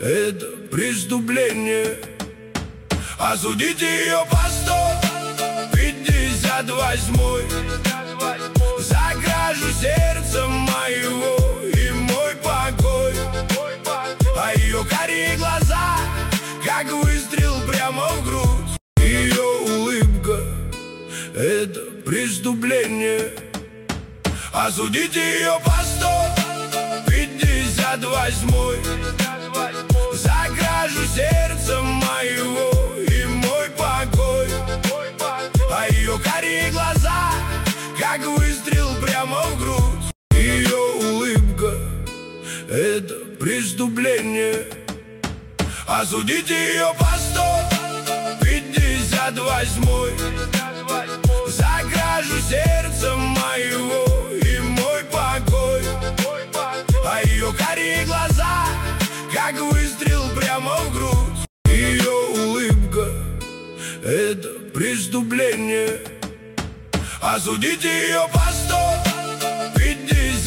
это преступление. Осудите ее по 158-й за кражу сердца моего и мой покой. А ее карие глаза, как выстрел прямо в грудь. Ее улыбка — это преступление. Осудите ее по 158-й за кражу сердца моего и мой покой. А ее карие глаза, как выстрел прямо в грудь. Ее улыбка — это преступление. Осудите ее по 158-й за кражу сердца моего и мой покой. А ее карие глаза, как выстрел прямо в грудь. Ее улыбка — это преступление. Осудите ее по